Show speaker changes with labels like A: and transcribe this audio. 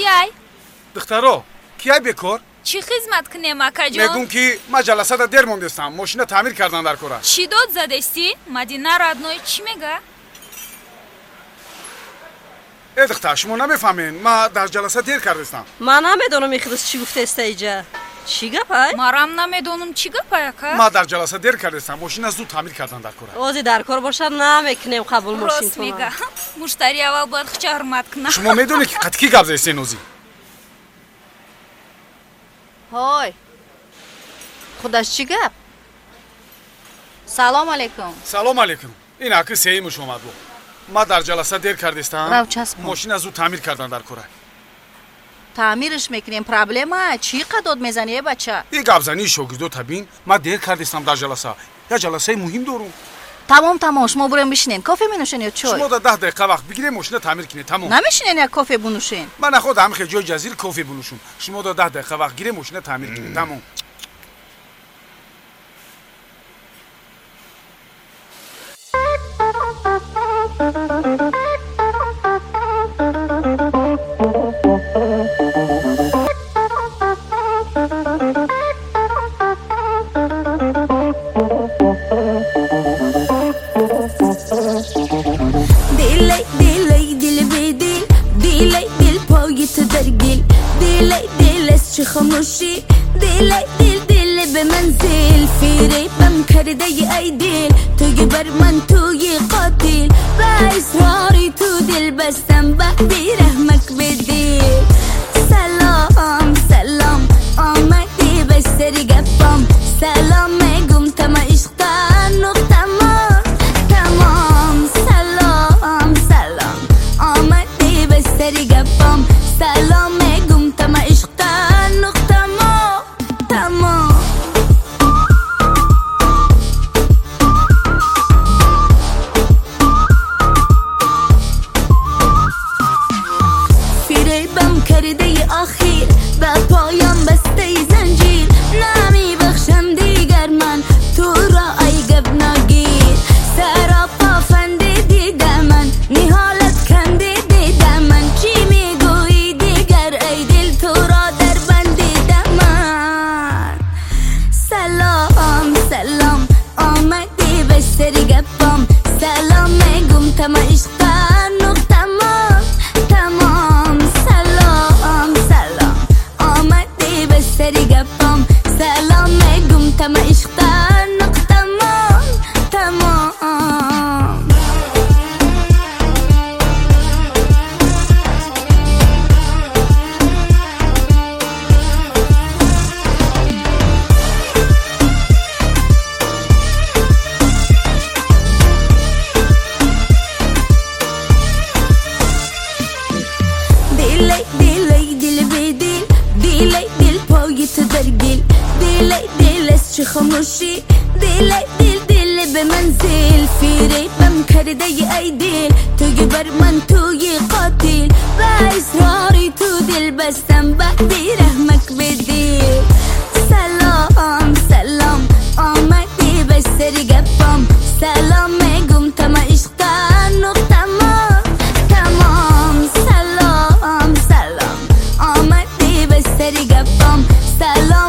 A: چیای؟
B: دخترو کیای بکار؟
A: چی خدمت کنم اکا جان؟
B: میگم که ما جلسه دا دیر موندستم ماشین تعمیر کردن در کره.
A: چی داد زدستی؟ مدینه رادنوی چی میگه؟
B: دختر شما نمیفهمین ما در جلسه دیر کردستم.
C: من نمیدونم میخواست چی گفته است اینجا. چی گپای؟
A: مرام نمیدونم چی گپای اکا؟
B: ما در جلسه دیر کردستم ماشین زود تعمیر کردن در کره.
C: اوزی در کار باشه نمیکنیم قبول ماشین
A: راست
C: تو.
A: میگه. مشتری اول باید خچه حرمت کنه.
B: شما میدونی که قطعی گپ زدستین اوزی.
D: های خودش چی گپ؟ سلام علیکم.
B: سلام علیکم. این اکی سیمش اومد بود. ما در جلسه دیر کردستم.
D: راو چسبون.
B: ماشین زود تعمیر کردن در کره.
D: تعمیرش میکنیم پرابلمه چی قدود میزنی بچه؟
B: این گپ زنی شاگردو تبین ما دیر کردستم در جلسه. یا جلسه مهم دارم.
D: تمام شما بریم بشینین کافی می یا چای؟
B: شما در 10 دقیقه وقت بگیرید ماشین تعمیر کنید تمام.
D: نمیشینین یا کافی بنوشین؟
B: من خودم خیلی جای جزیر کافی بنوشم. شما در 10 دقیقه وقت گیرید ماشین تعمیر کنید تمام.
E: خاموشی دل به منزل فریبم کرده ای دل توی بر من توی قاتل با اصراری تو دل بستم بعدی رحمک بدی سلام سلام آمدی به سری گفم سلام میگم تما عشقتا نقطما تمام سلام سلام آمدی به سری گفم سلام میگم تما عشقتا خاموشی دل به منزل فریبم کرده ای دل توی بر من توی قاتل با اصراری تو دل بستم بعدی رحمک بدی سلام سلام آمدی به سری گفم سلام میگم تما عشقتا نقطما تمام سلام سلام آمدی به سری گفم سلام